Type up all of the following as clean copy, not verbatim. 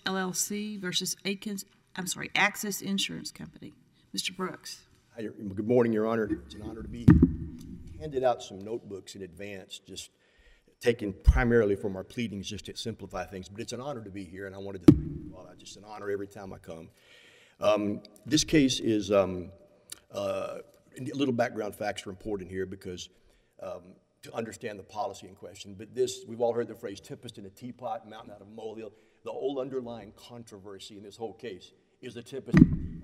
LLC versus Axis Insurance Company. Mr. Brooks. Hi, good morning, Your Honor. It's an honor to be handed out some notebooks in advance, just taken primarily from our pleadings just to simplify things. But it's an honor to be here, and I wanted to, well, it's just an honor every time I come. This case is, a little background facts are important here because to understand the policy in question. But this, we've all heard the phrase tempest in a teapot, mountain out of a molehill. The whole underlying controversy in this whole case is the tempest.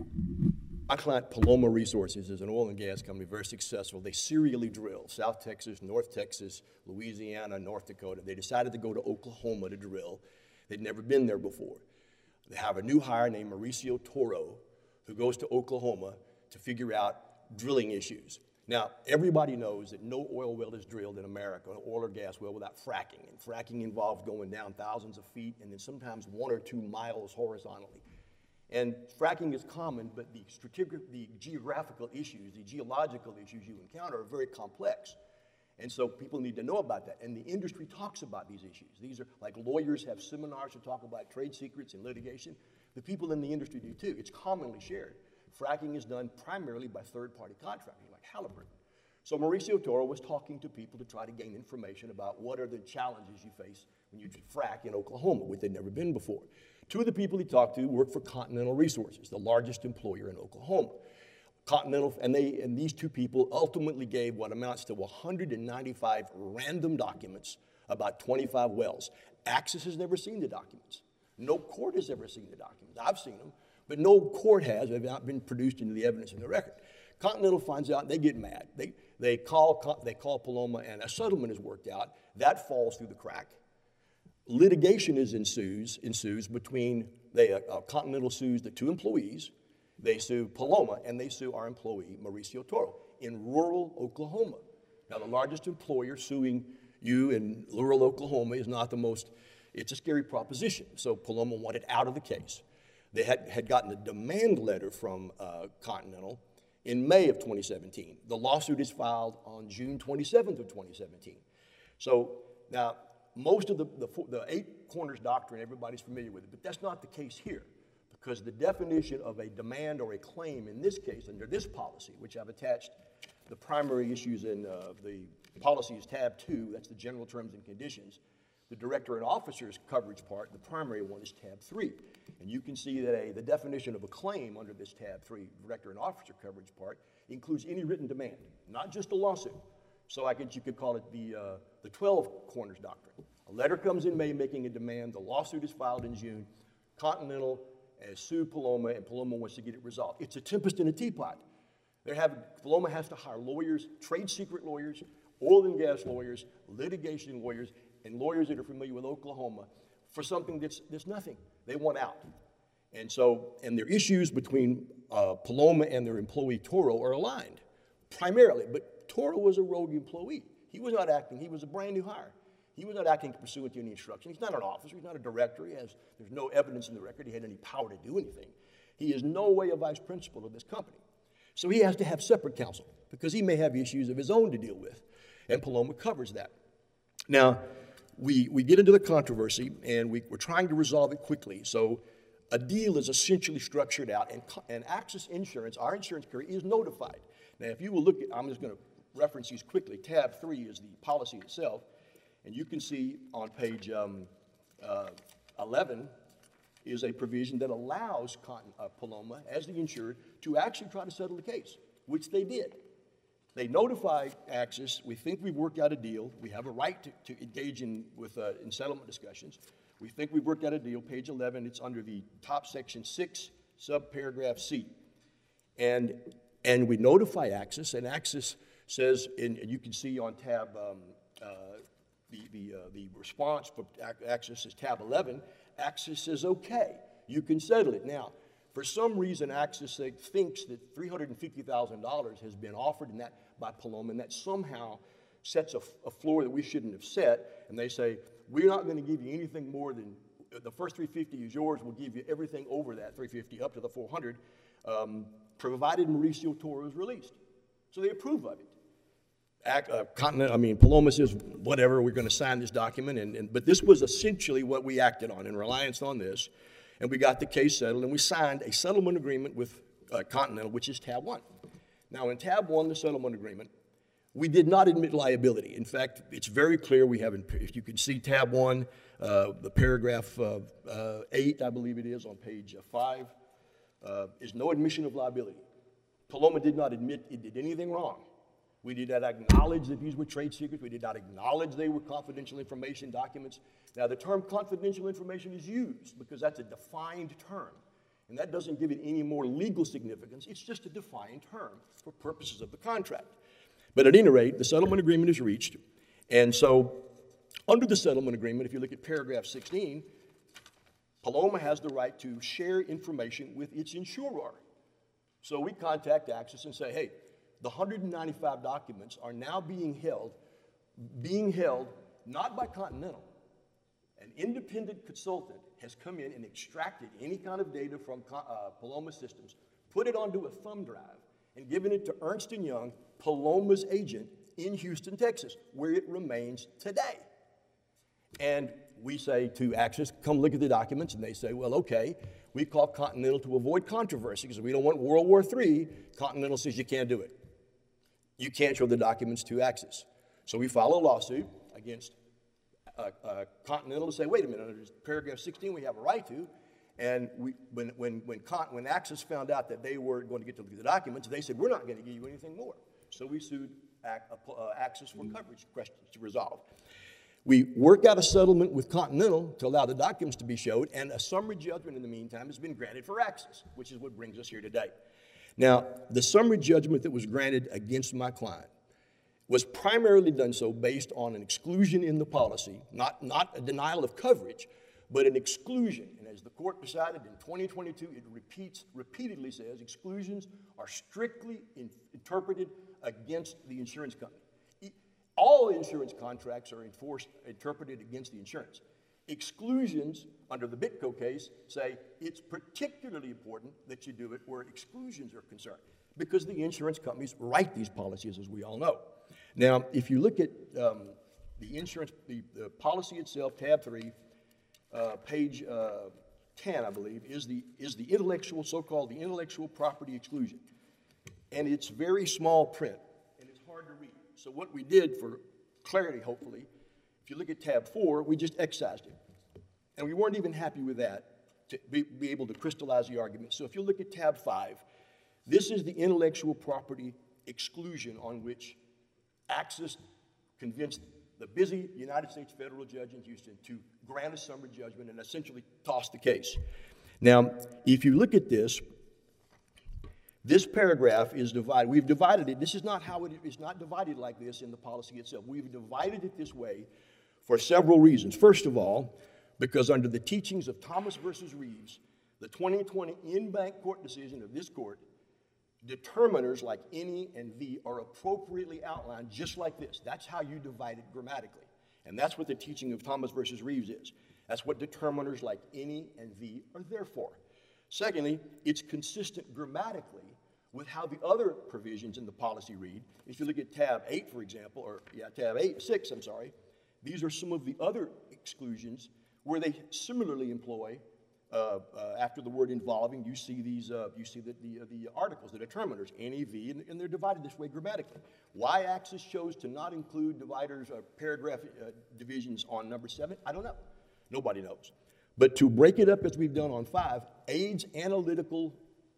My client, Paloma Resources, is an oil and gas company, very successful. They serially drill South Texas, North Texas, Louisiana, North Dakota. They decided to go to Oklahoma to drill. They'd never been there before. They have a new hire named Mauricio Toro who goes to Oklahoma to figure out drilling issues. Now, everybody knows that no oil well is drilled in America, an oil or gas well, without fracking. And fracking involves going down thousands of feet and then sometimes 1 or 2 miles horizontally. And fracking is common, but the geographical issues, the geological issues you encounter are very complex. And so people need to know about that. And the industry talks about these issues. These are like lawyers have seminars to talk about trade secrets and litigation. The people in the industry do too. It's commonly shared. Fracking is done primarily by third-party contractors like Halliburton. So Mauricio Toro was talking to people to try to gain information about what are the challenges you face when you frack in Oklahoma, which they'd never been before. 2 of the people he talked to worked for Continental Resources, the largest employer in Oklahoma. Continental, and these 2 people ultimately gave what amounts to 195 random documents about 25 wells. Axis has never seen the documents. No court has ever seen the documents. I've seen them, but no court has. They've not been produced into the evidence in the record. Continental finds out, they get mad. They call Paloma, and a settlement is worked out. That falls through the crack. Litigation ensues between, Continental sues the 2 employees, they sue Paloma, and they sue our employee, Mauricio Toro, in rural Oklahoma. Now, the largest employer suing you in rural Oklahoma is not the most, it's a scary proposition. So Paloma wanted out of the case. They had gotten a demand letter from Continental in May of 2017. The lawsuit is filed on June 27th of 2017. So now, most of the 8 corners doctrine, everybody's familiar with it, but that's not the case here, because the definition of a demand or a claim in this case, under this policy, which I've attached the primary issues in the policy is tab 2, that's the general terms and conditions. The director and officer's coverage part, the primary one is tab 3. And you can see that the definition of a claim under this tab 3, director and officer coverage part, includes any written demand, not just a lawsuit. So I guess you could call it the 12 corners doctrine. A letter comes in May making a demand. The lawsuit is filed in June. Continental has sued Paloma, and Paloma wants to get it resolved. It's a tempest in a teapot. Paloma has to hire lawyers, trade secret lawyers, oil and gas lawyers, litigation lawyers, and lawyers that are familiar with Oklahoma for something that's nothing. They want out. And so, and their issues between Paloma and their employee Toro are aligned, primarily. But Toro was a rogue employee. He was not acting, he was a brand new hire. He was not acting pursuant to any instruction. He's not an officer, he's not a director. There's no evidence in the record he had any power to do anything. He is no way a vice principal of this company. So he has to have separate counsel because he may have issues of his own to deal with. And Paloma covers that. Now, we get into the controversy and we're trying to resolve it quickly. So a deal is essentially structured out and Axis Insurance, our insurance carrier, is notified. Now, if you will look at, I'm just going to reference these quickly. Tab 3 is the policy itself. And you can see on page 11 is a provision that allows Paloma, as the insured, to actually try to settle the case, which they did. They notify Axis, we think we've worked out a deal. We have a right to engage in settlement discussions. We think we've worked out a deal. Page 11, it's under the top section 6, subparagraph C. And we notify Axis, and Axis says, and you can see on tab, the response for Axis is tab 11. Axis says, okay, you can settle it. Now, for some reason, Axis thinks that $350,000 has been offered by Paloma, and that somehow sets a floor that we shouldn't have set. And they say, we're not going to give you anything more than the first $350 is yours. We'll give you everything over that $350 up to the $400, provided Mauricio Toro is released. So they approve of it. Paloma says, whatever, we're going to sign this document. But this was essentially what we acted on in reliance on this. and we got the case settled, and we signed a settlement agreement with Continental, which is tab 1. Now, in tab 1, the settlement agreement, we did not admit liability. In fact, it's very clear we have, if you can see tab 1, the paragraph 8, I believe it is, on page 5, is no admission of liability. Paloma did not admit it did anything wrong. We did not acknowledge that these were trade secrets. We did not acknowledge they were confidential information documents. Now, the term confidential information is used because that's a defined term, and that doesn't give it any more legal significance. It's just a defined term for purposes of the contract. But at any rate, the settlement agreement is reached, and so under the settlement agreement, if you look at paragraph 16, Paloma has the right to share information with its insurer. So we contact Axis and say, hey, the 195 documents are now being held not by Continental. An independent consultant has come in and extracted any kind of data from Paloma Systems, put it onto a thumb drive, and given it to Ernst & Young, Paloma's agent in Houston, Texas, where it remains today. And we say to Axis, come look at the documents, and they say, well, okay. We call Continental to avoid controversy because we don't want World War III. Continental says you can't do it. You can't show the documents to Axis. So we file a lawsuit against Continental to say, wait a minute, under paragraph 16 we have a right to. And when Axis found out that they were going to get to look at the documents, they said, we're not going to give you anything more. So we sued Axis for coverage questions to resolve. We worked out a settlement with Continental to allow the documents to be showed, and a summary judgment in the meantime has been granted for Axis, which is what brings us here today. Now, the summary judgment that was granted against my client was primarily done so based on an exclusion in the policy, not a denial of coverage, but an exclusion. And as the court decided in 2022, it repeatedly says exclusions are strictly interpreted against the insurance company. All insurance contracts are interpreted against the insurance. Exclusions, under the Bitco case, say it's particularly important that you do it where exclusions are concerned, because the insurance companies write these policies, as we all know. Now, if you look at the policy itself, tab 3, page 10, I believe, is the intellectual, so-called the intellectual property exclusion. And it's very small print, and it's hard to read. So what we did, for clarity, hopefully, if you look at tab 4, we just excised it. And we weren't even happy with that to be able to crystallize the argument. So if you look at tab 5, this is the intellectual property exclusion on which Axis convinced the busy United States federal judge in Houston to grant a summary judgment and essentially toss the case. Now, if you look at this paragraph is divided. We've divided it. This is not how it is not divided like this in the policy itself. We've divided it this way for several reasons. First of all, because under the teachings of Thomas versus Reeves, the 2020 in-bank court decision of this court, determiners like any and the are appropriately outlined just like this. That's how you divide it grammatically. And that's what the teaching of Thomas versus Reeves is. That's what determiners like any and the are there for. Secondly, it's consistent grammatically with how the other provisions in the policy read. If you look at tab 8, for example, tab 6, I'm sorry, these are some of the other exclusions where they similarly employ, after the word involving, you see these, you see the articles, the determiners, any, the, and they're divided this way grammatically. Why Axis chose to not include dividers or paragraph divisions on number 7, I don't know. Nobody knows. But to break it up as we've done on 5 aids analytical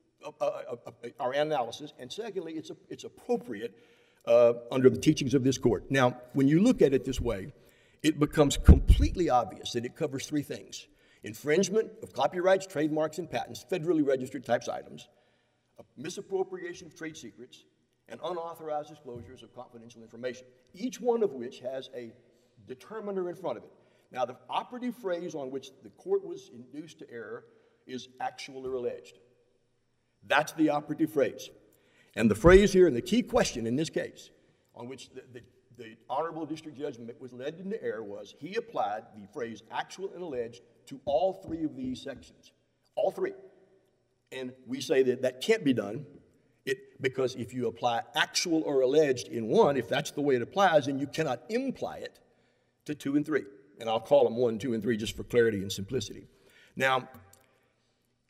our analysis, and secondly, it's appropriate under the teachings of this court. Now, when you look at it this way, it becomes completely obvious that it covers 3 things: infringement of copyrights, trademarks, and patents, federally registered types items, misappropriation of trade secrets, and unauthorized disclosures of confidential information, each one of which has a determiner in front of it. Now, the operative phrase on which the court was induced to error is actual or alleged. That's the operative phrase. And the phrase here, and the key question in this case, on which the Honorable District Judge was led into error, was he applied the phrase actual and alleged to all 3 of these sections. All 3. And we say that that can't be done because if you apply actual or alleged in one, if that's the way it applies, then you cannot imply it to 2 and 3. And I'll call them 1, 2, and 3 just for clarity and simplicity. Now,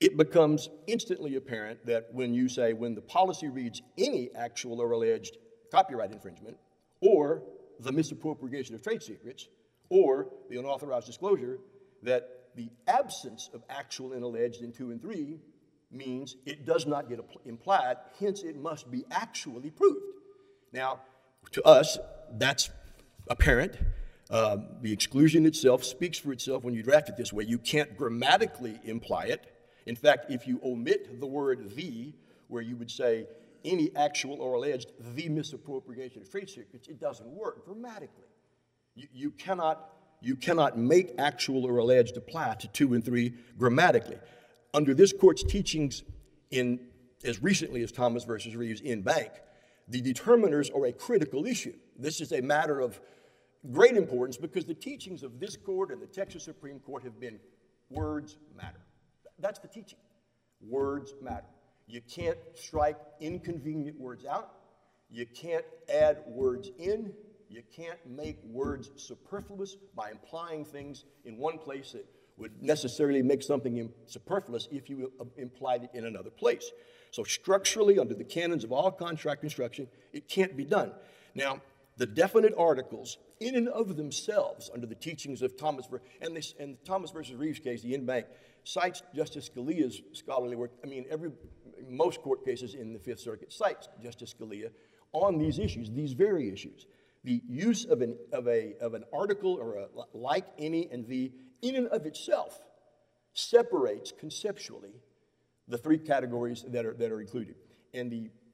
it becomes instantly apparent that when you say, when the policy reads any actual or alleged copyright infringement, or the misappropriation of trade secrets, or the unauthorized disclosure, that the absence of actual and alleged in 2 and 3 means it does not get implied, hence it must be actually proved. Now, to us, that's apparent. The exclusion itself speaks for itself when you draft it this way. You can't grammatically imply it. In fact, if you omit the word "the," where you would say any actual or alleged the misappropriation of trade secrets, it doesn't work grammatically. You cannot make actual or alleged apply to 2 and 3 grammatically. Under this court's teachings in as recently as Thomas versus Reeves in Bank, the determiners are a critical issue. This is a matter of great importance because the teachings of this court and the Texas Supreme Court have been words matter. That's the teaching. Words matter. You can't strike inconvenient words out. You can't add words in. You can't make words superfluous by implying things in one place that would necessarily make something superfluous if you implied it in another place. So structurally, under the canons of all contract construction, it can't be done. Now, the definite articles, in and of themselves, under the teachings of Thomas, and Thomas versus Reeves case, the in-bank, cites Justice Scalia's scholarly work. I mean, most court cases in the Fifth Circuit cites Justice Scalia on these issues, these very issues. The use of an article or a like, any, and the, in and of itself, separates conceptually the 3 categories that are included. And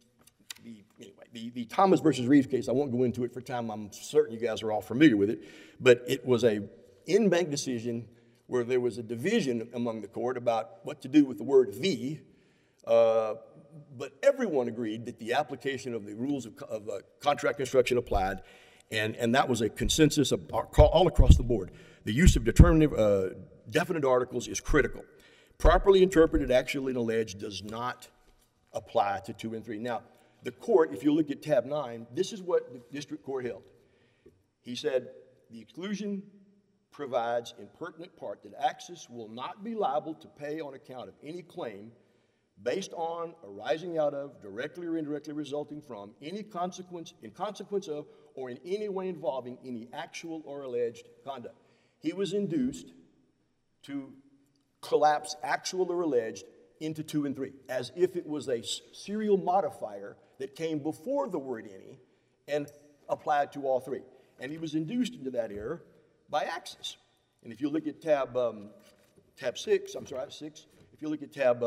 the Thomas versus Reeves case, I won't go into it for time. I'm certain you guys are all familiar with it, but it was a in-bank decision where there was a division among the court about what to do with the word "the," but everyone agreed that the application of the rules of contract construction applied, and that was a consensus all across the board. The use of definite articles is critical. Properly interpreted, actual, and alleged does not apply to 2 and 3. Now, the court, if you look at tab 9, this is what the district court held. He said, the exclusion provides in pertinent part that Axis will not be liable to pay on account of any claim based on, arising out of, directly or indirectly resulting from, any consequence, in consequence of, or in any way involving any actual or alleged conduct. He was induced to collapse actual or alleged into 2 and 3, as if it was a serial modifier that came before the word "any" and applied to all 3. And he was induced into that error by Axis. And if you look at tab 6, if you look at tab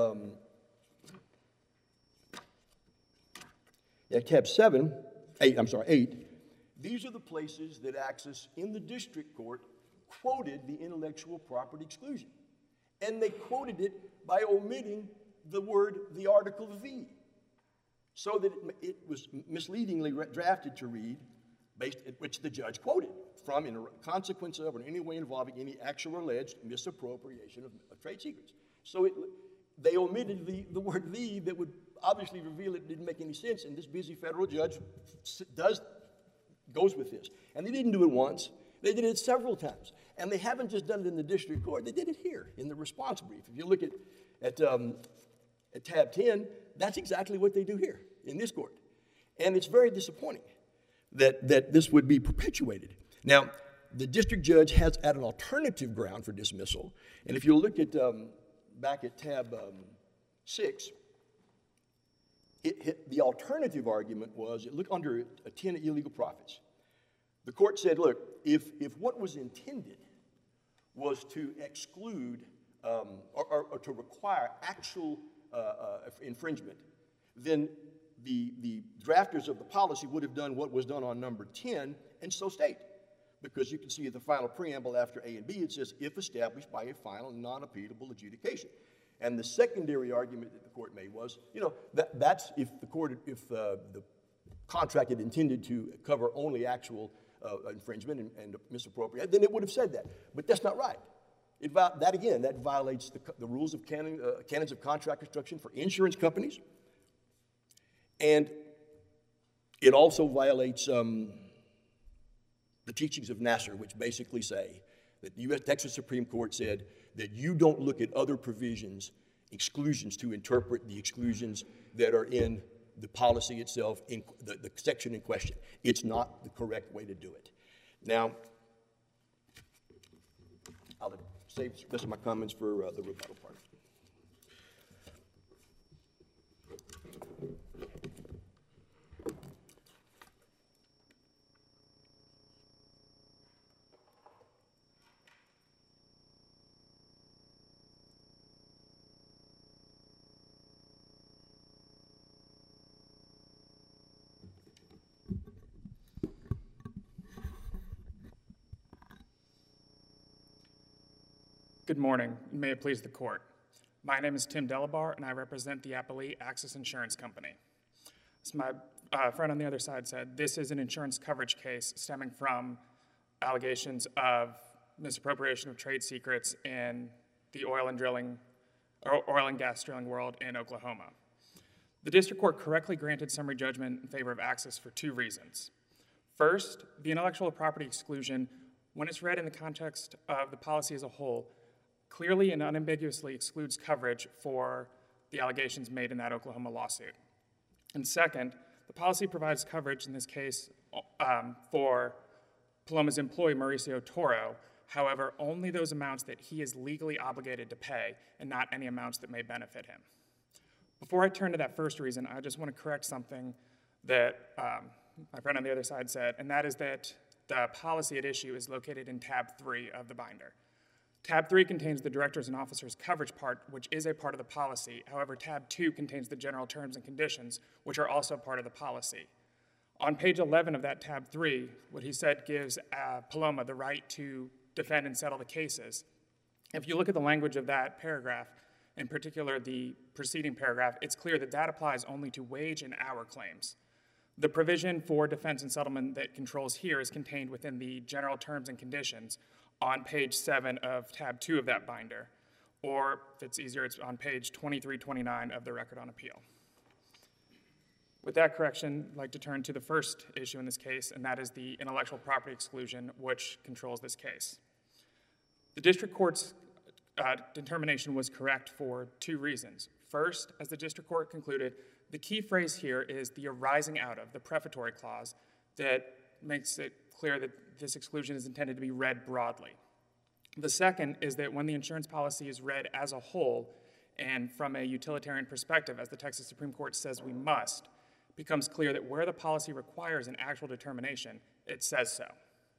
8, these are the places that Axis in the district court quoted the intellectual property exclusion. And they quoted it by omitting the article "the," so that it was misleadingly drafted to read, which the judge quoted, from in consequence of or in any way involving any actual or alleged misappropriation of trade secrets. So they omitted the word "the" that would obviously reveal it didn't make any sense, and this busy federal judge goes with this. And they didn't do it once. They did it several times. And they haven't just done it in the district court. They did it here in the response brief. If you look at tab 10, that's exactly what they do here in this court. And it's very disappointing that this would be perpetuated. Now, the district judge has at an alternative ground for dismissal. And if you look at back at tab 6, the alternative argument was, look under 10 illegal profits. The court said, look, if what was intended was to exclude or to require actual infringement, then the drafters of the policy would have done what was done on number 10 and so state. Because you can see at the final preamble after A and B, it says, if established by a final non-appealable adjudication. And the secondary argument that the court made was, that's if the contract had intended to cover only actual infringement and misappropriation, then it would have said that. But that's not right. That violates the rules of canons of contract construction for insurance companies. And it also violates the teachings of Nassar, which basically say that the Texas Supreme Court said that you don't look at other provisions exclusions to interpret the exclusions that are in the policy itself, in the section in question. It's not the correct way to do it. Now, I'll save the rest of my comments for the rebuttal part. Good morning, and may it please the court. My name is Tim Delabar, and I represent the Applee Axis Insurance Company. As my friend on the other side said, this is an insurance coverage case stemming from allegations of misappropriation of trade secrets in the oil and gas drilling world in Oklahoma. The district court correctly granted summary judgment in favor of Axis for two reasons. First, the intellectual property exclusion, when it's read in the context of the policy as a whole, clearly and unambiguously excludes coverage for the allegations made in that Oklahoma lawsuit. And second, the policy provides coverage in this case for Paloma's employee, Mauricio Toro, however, only those amounts that he is legally obligated to pay and not any amounts that may benefit him. Before I turn to that first reason, I just want to correct something that my friend on the other side said, and that is that the policy at issue is located in tab 3 of the binder. Tab 3 contains the directors and officers coverage part, which is a part of the policy. However, tab 2 contains the general terms and conditions, which are also part of the policy. On page 11 of that tab 3, what he said gives Paloma the right to defend and settle the cases. If you look at the language of that paragraph, in particular the preceding paragraph, it's clear that that applies only to wage and hour claims. The provision for defense and settlement that controls here is contained within the general terms and conditions on page 7 of tab 2 of that binder, or if it's easier, it's on page 2329 of the record on appeal. With that correction, I'd like to turn to the first issue in this case, and that is the intellectual property exclusion which controls this case. The district court's determination was correct for two reasons. First, as the district court concluded, the key phrase here is the arising out of, the prefatory clause, that makes it clear that this exclusion is intended to be read broadly. The second is that when the insurance policy is read as a whole and from a utilitarian perspective, as the Texas Supreme Court says we must, it becomes clear that where the policy requires an actual determination, it says so.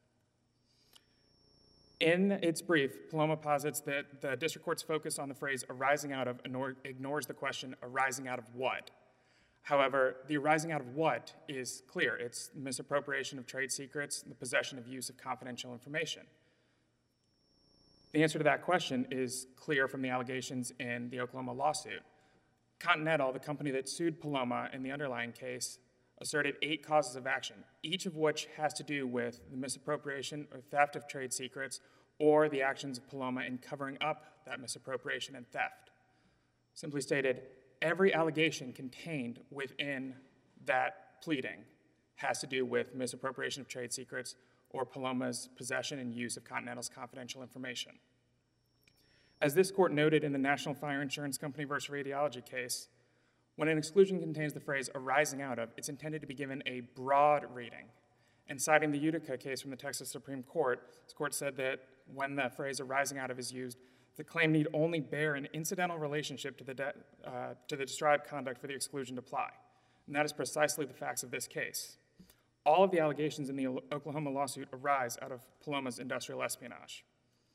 In its brief, Paloma posits that the district court's focus on the phrase arising out of ignores the question arising out of what. However, the arising out of what is clear. It's misappropriation of trade secrets, the possession of use of confidential information. The answer to that question is clear from the allegations in the Oklahoma lawsuit. Continental, the company that sued Paloma in the underlying case, asserted 8 causes of action, each of which has to do with the misappropriation or theft of trade secrets or the actions of Paloma in covering up that misappropriation and theft. Simply stated, every allegation contained within that pleading has to do with misappropriation of trade secrets or Paloma's possession and use of Continental's confidential information. As this court noted in the National Fire Insurance Company versus Radiology case, when an exclusion contains the phrase arising out of, it's intended to be given a broad reading. And citing the Utica case from the Texas Supreme Court, this court said that when the phrase arising out of is used, the claim need only bear an incidental relationship to the described conduct for the exclusion to apply. And that is precisely the facts of this case. All of the allegations in the Oklahoma lawsuit arise out of Paloma's industrial espionage.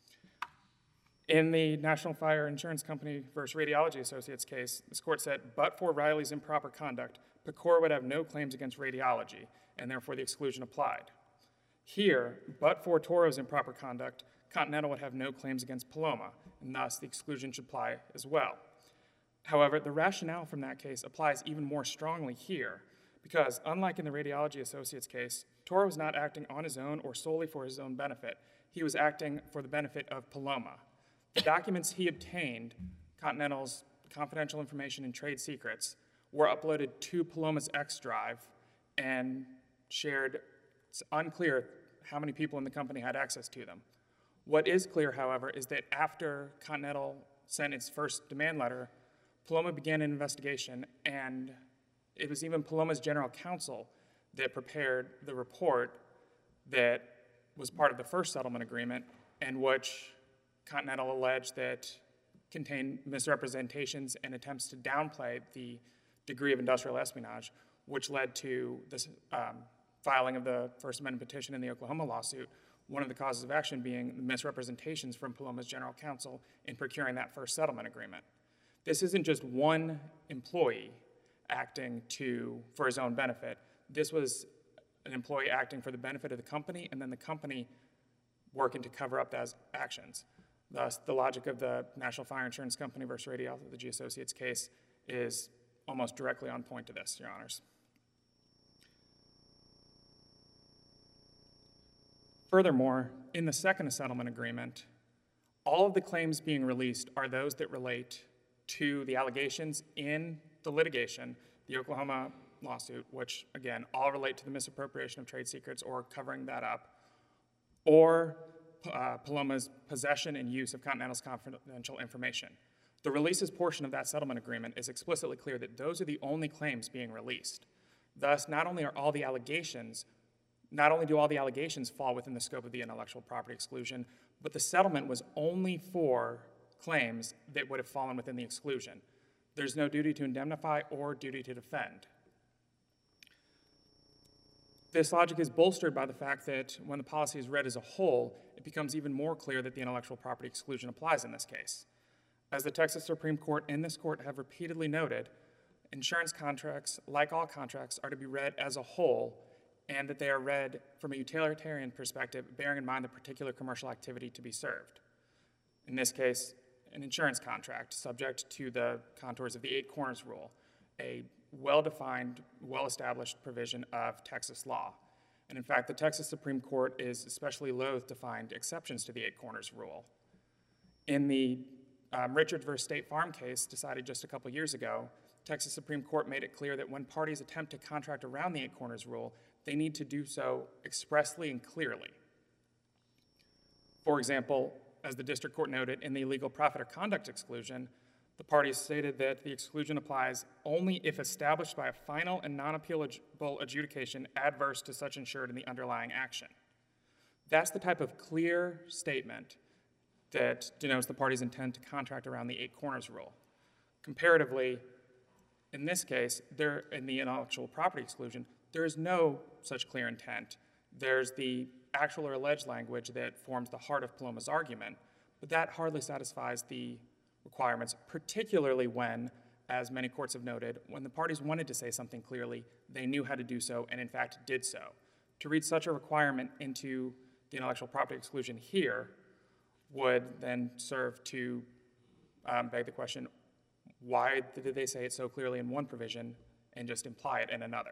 In the National Fire Insurance Company versus Radiology Associates case, this court said, but for Riley's improper conduct, Pecora would have no claims against radiology, and therefore the exclusion applied. Here, but for Toro's improper conduct, Continental would have no claims against Paloma, and thus the exclusion should apply as well. However, the rationale from that case applies even more strongly here, because unlike in the Radiology Associates case, Toro was not acting on his own or solely for his own benefit. He was acting for the benefit of Paloma. The documents he obtained, Continental's confidential information and trade secrets, were uploaded to Paloma's X drive and shared. It's unclear how many people in the company had access to them. What is clear, however, is that after Continental sent its first demand letter Paloma began an investigation, and it was even Paloma's general counsel that prepared the report that was part of the first settlement agreement, and which Continental alleged that contained misrepresentations and attempts to downplay the degree of industrial espionage, which led to this filing of the First Amendment petition in the Oklahoma lawsuit, one of the causes of action being the misrepresentations from Paloma's general counsel in procuring that first settlement agreement. This isn't just one employee acting for his own benefit. This was an employee acting for the benefit of the company, and then the company working to cover up those actions. Thus, the logic of the National Fire Insurance Company versus Radial, the G Associates case, is almost directly on point to this, Your Honors. Furthermore, in the second settlement agreement, all of the claims being released are those that relate to the allegations in the litigation, the Oklahoma lawsuit, which, again, all relate to the misappropriation of trade secrets or covering that up, or Paloma's possession and use of Continental's confidential information. The releases portion of that settlement agreement is explicitly clear that those are the only claims being released. Thus, not only do all the allegations fall within the scope of the intellectual property exclusion, but the settlement was only for claims that would have fallen within the exclusion. There's no duty to indemnify or duty to defend. This logic is bolstered by the fact that when the policy is read as a whole, it becomes even more clear that the intellectual property exclusion applies in this case. As the Texas Supreme Court and this court have repeatedly noted, insurance contracts, like all contracts, are to be read as a whole, and that they are read from a utilitarian perspective, bearing in mind the particular commercial activity to be served. In this case, an insurance contract subject to the contours of the Eight Corners Rule, a well-defined, well-established provision of Texas law. And in fact, the Texas Supreme Court is especially loath to find exceptions to the Eight Corners Rule. In the Richard v. State Farm case decided just a couple years ago, Texas Supreme Court made it clear that when parties attempt to contract around the Eight Corners Rule, they need to do so expressly and clearly. For example, as the district court noted, in the illegal profit or conduct exclusion, the parties stated that the exclusion applies only if established by a final and non-appealable adjudication adverse to such insured in the underlying action. That's the type of clear statement that denotes the parties' intent to contract around the Eight Corners Rule. Comparatively, in this case, in the intellectual property exclusion, there is no such clear intent. There's the actual or alleged language that forms the heart of Paloma's argument, but that hardly satisfies the requirements, particularly when, as many courts have noted, when the parties wanted to say something clearly, they knew how to do so and in fact did so. To read such a requirement into the intellectual property exclusion here would then serve to beg the question, why did they say it so clearly in one provision and just imply it in another?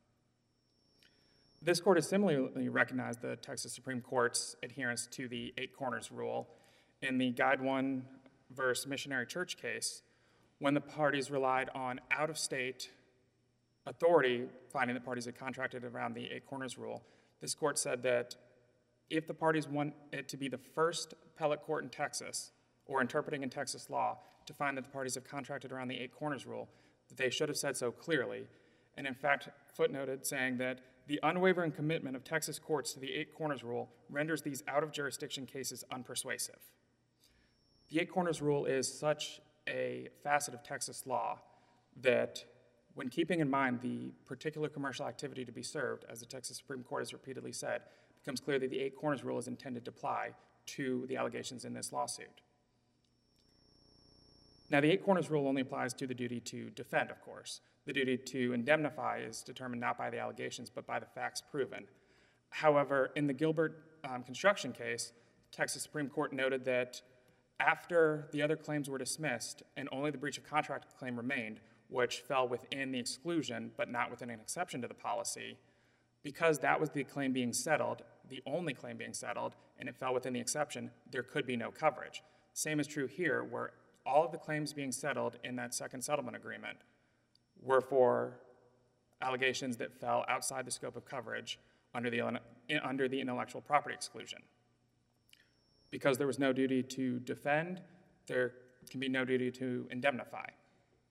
This court has similarly recognized the Texas Supreme Court's adherence to the Eight Corners Rule in the Guide 1 versus Missionary Church case, when the parties relied on out-of-state authority, finding that parties had contracted around the Eight Corners Rule. This court said that if the parties want it to be the first appellate court in Texas, or interpreting in Texas law, to find that the parties have contracted around the Eight Corners Rule, that they should have said so clearly, and in fact footnoted saying that the unwavering commitment of Texas courts to the Eight Corners Rule renders these out-of-jurisdiction cases unpersuasive. The Eight Corners Rule is such a facet of Texas law that when keeping in mind the particular commercial activity to be served, as the Texas Supreme Court has repeatedly said, it becomes clear that the Eight Corners Rule is intended to apply to the allegations in this lawsuit. Now, the Eight Corners Rule only applies to the duty to defend, of course. The duty to indemnify is determined not by the allegations, but by the facts proven. However, in the Gilbert construction case, Texas Supreme Court noted that after the other claims were dismissed and only the breach of contract claim remained, which fell within the exclusion but not within an exception to the policy, because that was the claim being settled, the only claim being settled, and it fell within the exception, there could be no coverage. Same is true here, where all of the claims being settled in that second settlement agreement were for allegations that fell outside the scope of coverage under the intellectual property exclusion. Because there was no duty to defend, there can be no duty to indemnify.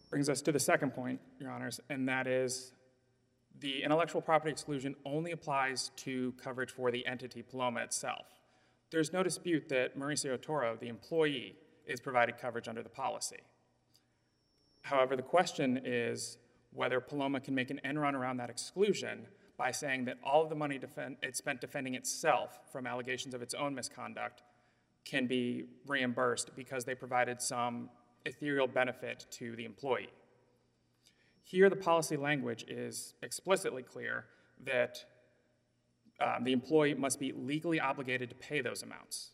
Brings us to the second point, Your Honors, and that is the intellectual property exclusion only applies to coverage for the entity Paloma itself. There's no dispute that Mauricio Toro, the employee, is provided coverage under the policy. However, the question is whether Paloma can make an end run around that exclusion by saying that all of the money it spent defending itself from allegations of its own misconduct can be reimbursed because they provided some ethereal benefit to the employee. Here, the policy language is explicitly clear that the employee must be legally obligated to pay those amounts.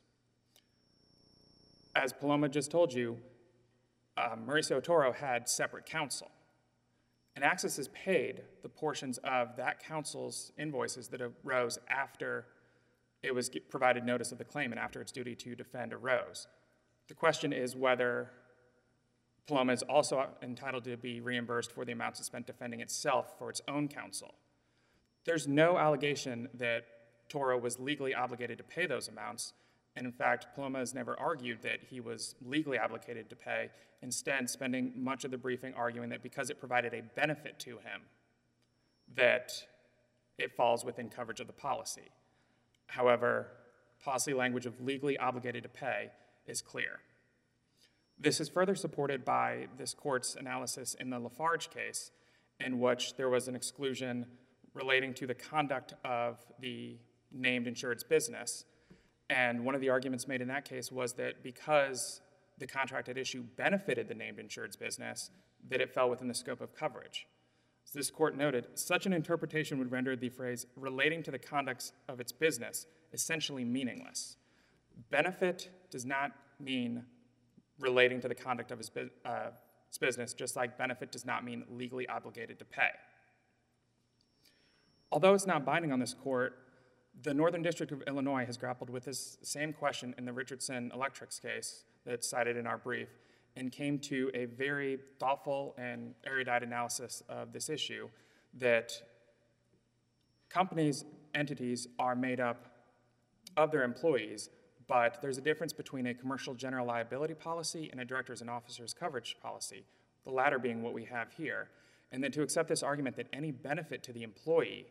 As Paloma just told you, Mauricio Toro had separate counsel, and Axis has paid the portions of that counsel's invoices that arose after it was provided notice of the claim and after its duty to defend arose. The question is whether Paloma is also entitled to be reimbursed for the amounts it spent defending itself for its own counsel. There's no allegation that Toro was legally obligated to pay those amounts, and in fact, Paloma has never argued that he was legally obligated to pay, instead spending much of the briefing arguing that because it provided a benefit to him, that it falls within coverage of the policy. However, policy language of legally obligated to pay is clear. This is further supported by this court's analysis in the Lafarge case, in which there was an exclusion relating to the conduct of the named insured's business. And one of the arguments made in that case was that because the contract at issue benefited the named insured's business, that it fell within the scope of coverage. As this court noted, such an interpretation would render the phrase relating to the conduct of its business essentially meaningless. Benefit does not mean relating to the conduct of his business, just like benefit does not mean legally obligated to pay. Although it's not binding on this court, the Northern District of Illinois has grappled with this same question in the Richardson Electrics case that's cited in our brief and came to a very thoughtful and erudite analysis of this issue, that companies, entities are made up of their employees, but there's a difference between a commercial general liability policy and a directors and officers coverage policy, the latter being what we have here. And then to accept this argument that any benefit to the employee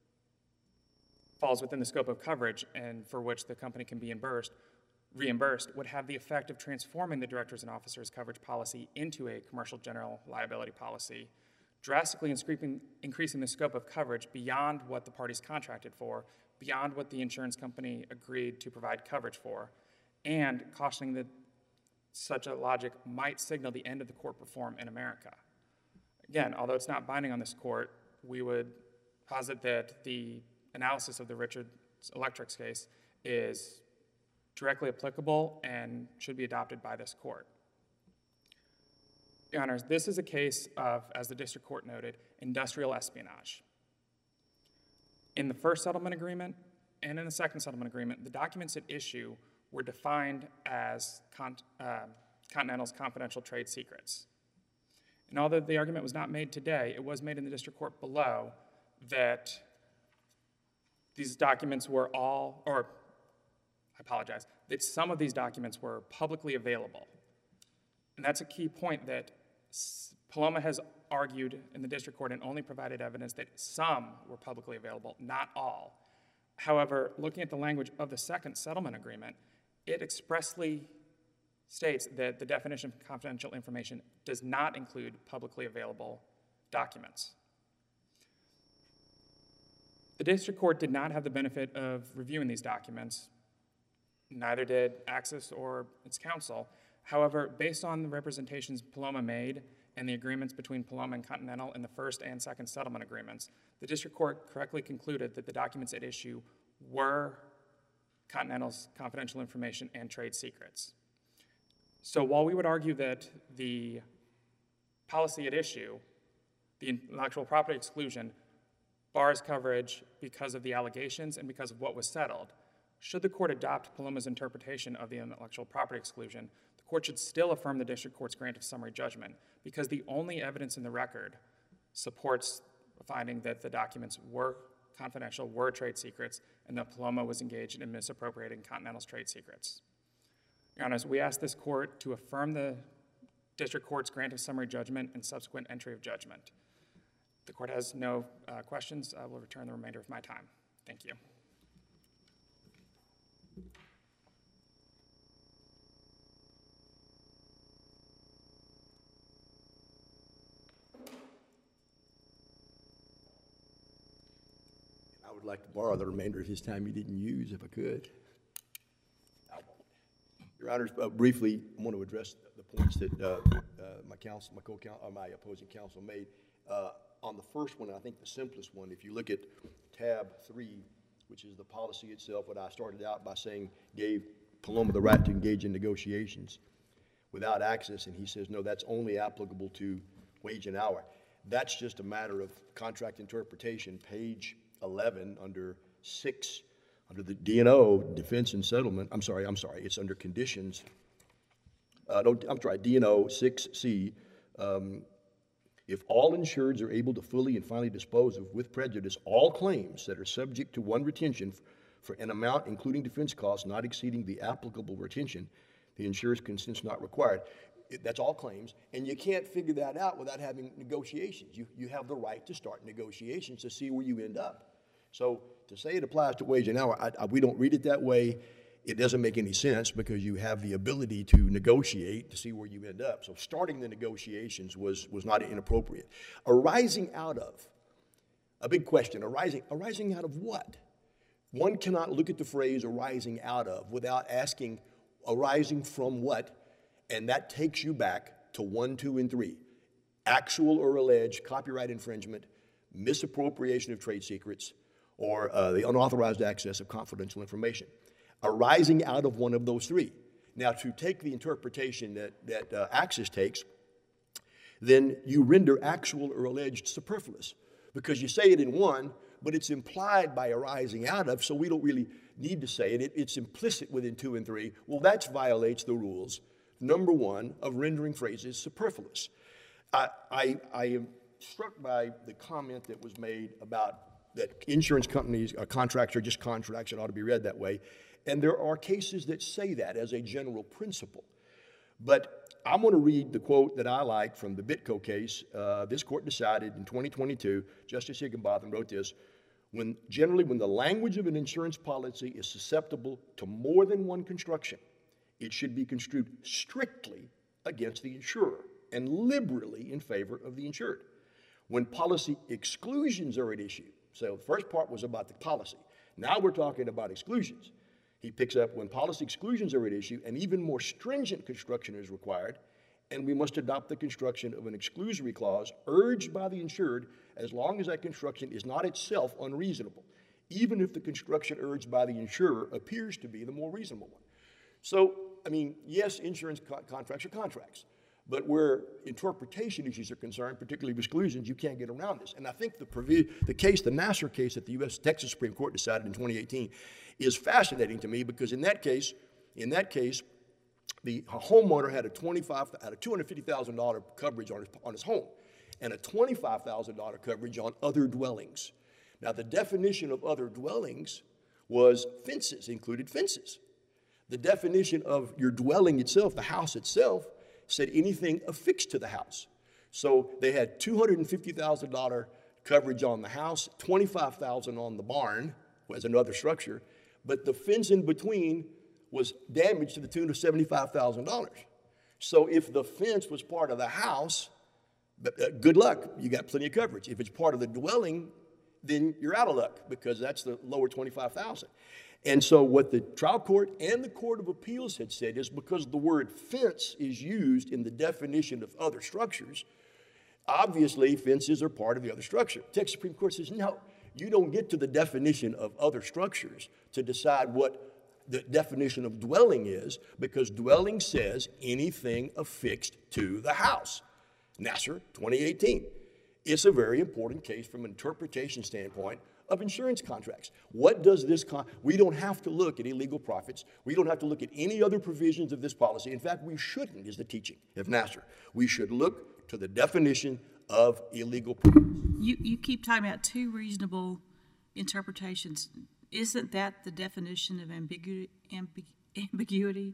falls within the scope of coverage and for which the company can be reimbursed would have the effect of transforming the directors and officers coverage policy into a commercial general liability policy, drastically increasing the scope of coverage beyond what the parties contracted for, beyond what the insurance company agreed to provide coverage for, and cautioning that such a logic might signal the end of the court reform in America. Again, although it's not binding on this court, we would posit that the analysis of the Richardson Electrics case is directly applicable and should be adopted by this court. Your Honors, this is a case of, as the district court noted, industrial espionage. In the first settlement agreement and in the second settlement agreement, the documents at issue were defined as Continental's confidential trade secrets. And although the argument was not made today, it was made in the district court below that these documents were all, or I apologize, that some of these documents were publicly available. And that's a key point that Paloma has argued in the district court and only provided evidence that some were publicly available, not all. However, looking at the language of the second settlement agreement, it expressly states that the definition of confidential information does not include publicly available documents. The district court did not have the benefit of reviewing these documents. Neither did Axis or its counsel. However, based on the representations Paloma made and the agreements between Paloma and Continental in the first and second settlement agreements, the district court correctly concluded that the documents at issue were Continental's confidential information and trade secrets. So while we would argue that the policy at issue, the intellectual property exclusion, bars coverage because of the allegations and because of what was settled, should the court adopt Paloma's interpretation of the intellectual property exclusion, the court should still affirm the district court's grant of summary judgment because the only evidence in the record supports the finding that the documents were confidential, were trade secrets, and that Paloma was engaged in misappropriating Continental's trade secrets. Your Honors, we ask this court to affirm the district court's grant of summary judgment and subsequent entry of judgment. The court has no questions. I will return the remainder of my time. Thank you. I would like to borrow the remainder of his time he didn't use, if I could. Your Honors, briefly, I want to address the points that my opposing counsel made. On the first one, I think the simplest one, if you look at tab 3, which is the policy itself, what I started out by saying gave Paloma the right to engage in negotiations without access, and he says, no, that's only applicable to wage and hour. That's just a matter of contract interpretation, page 11 under 6, under the D&O, defense and settlement, I'm sorry, it's under conditions, D&O 6C, if all insureds are able to fully and finally dispose of with prejudice all claims that are subject to one retention for an amount including defense costs not exceeding the applicable retention, the insurer's consent is not required. That's all claims, and you can't figure that out without having negotiations. You have the right to start negotiations to see where you end up. So to say it applies to wage and hour, we don't read it that way. It doesn't make any sense because you have the ability to negotiate to see where you end up. So starting the negotiations was not inappropriate. Arising out of, a big question, arising out of what? One cannot look at the phrase arising out of without asking arising from what, and that takes you back to 1, 2, and 3. Actual or alleged copyright infringement, misappropriation of trade secrets, or the unauthorized access of confidential information, arising out of one of those 3. Now, to take the interpretation that Axis takes, then you render actual or alleged superfluous, because you say it in one, but it's implied by arising out of, so we don't really need to say it. It's implicit within 2 and 3. Well, that violates the rules, number 1, of rendering phrases superfluous. I am struck by the comment that was made about that insurance companies, contracts are just contracts, it ought to be read that way. And there are cases that say that as a general principle. But I'm going to read the quote that I like from the Bitco case. This court decided in 2022, Justice Higginbotham wrote this, when the language of an insurance policy is susceptible to more than one construction, it should be construed strictly against the insurer and liberally in favor of the insured. When policy exclusions are at issue, so the first part was about the policy. Now we're talking about exclusions. He picks up when policy exclusions are at issue, an even more stringent construction is required, and we must adopt the construction of an exclusory clause urged by the insured as long as that construction is not itself unreasonable, even if the construction urged by the insurer appears to be the more reasonable one. So, I mean, yes, insurance contracts are contracts, but where interpretation issues are concerned, particularly with exclusions, you can't get around this. And I think the Nassar case that the Texas Supreme Court decided in 2018 is fascinating to me because in that case, the homeowner had a $250,000 coverage on his home and a $25,000 coverage on other dwellings. Now, the definition of other dwellings was fences, included fences. The definition of your dwelling itself, the house itself, said anything affixed to the house. So they had $250,000 coverage on the house, $25,000 on the barn, as another structure, but the fence in between was damaged to the tune of $75,000. So if the fence was part of the house, good luck, you got plenty of coverage. If it's part of the dwelling, then you're out of luck because that's the lower $25,000. And so what the trial court and the Court of Appeals had said is because the word fence is used in the definition of other structures, obviously fences are part of the other structure. The Texas Supreme Court says, no, you don't get to the definition of other structures to decide what the definition of dwelling is because dwelling says anything affixed to the house. Nassar, 2018. It's a very important case from an interpretation standpoint of insurance contracts. What does this, we don't have to look at illegal profits. We don't have to look at any other provisions of this policy. In fact, we shouldn't, is the teaching of Nassar. We should look to the definition of illegal profits. You keep talking about 2 reasonable interpretations. Isn't that the definition of ambiguity?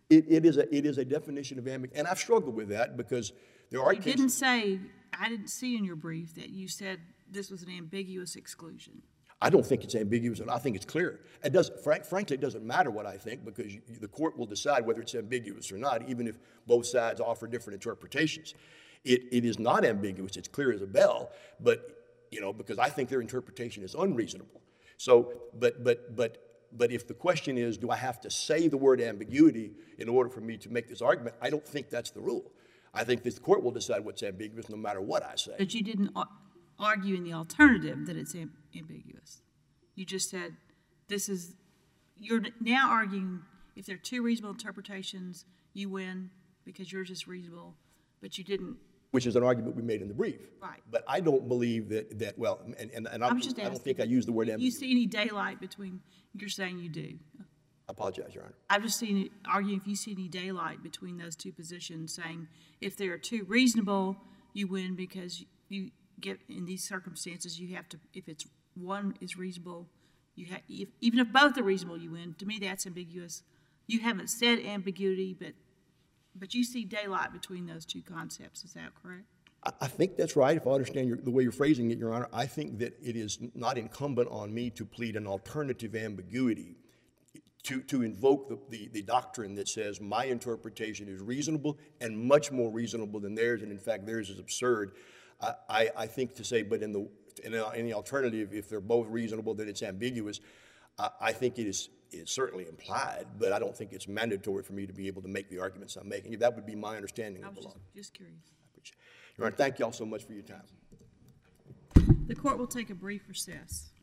It is a definition of ambiguity, and I've struggled with that because there are You cases. didn't say, I didn't see in your brief that you said this was an ambiguous exclusion. I don't think it's ambiguous, and I think it's clear. It does, frankly, it doesn't matter what I think because the court will decide whether it's ambiguous or not, even if both sides offer different interpretations. It is not ambiguous; it's clear as a bell. But because I think their interpretation is unreasonable. So, but if the question is, do I have to say the word ambiguity in order for me to make this argument? I don't think that's the rule. I think that the court will decide what's ambiguous no matter what I say. But you didn't argue in the alternative that it's ambiguous. You just said you're now arguing if there are two reasonable interpretations, you win because yours is reasonable, but you didn't. Which is an argument we made in the brief. Right. But I don't believe that well, and I don't think I used the word ambiguous. You see any daylight between, you're saying you do. I apologize, Your Honor. I've just seen it arguing if you see any daylight between those two positions, saying if there are two reasonable, you win because you get, in these circumstances, you have to, if it's one is reasonable, even if both are reasonable, you win. To me, that's ambiguous. You haven't said ambiguity, but you see daylight between those two concepts. Is that correct? I think that's right. If I understand the way you're phrasing it, Your Honor, I think that it is not incumbent on me to plead an alternative ambiguity, to invoke the doctrine that says my interpretation is reasonable and much more reasonable than theirs, and in fact theirs is absurd. I think to say, but in the alternative, if they're both reasonable, that it's ambiguous. I think it's certainly implied, but I don't think it's mandatory for me to be able to make the arguments I'm making. That would be my understanding of the law. Just curious. Your Honor, thank you all so much for your time. The court will take a brief recess.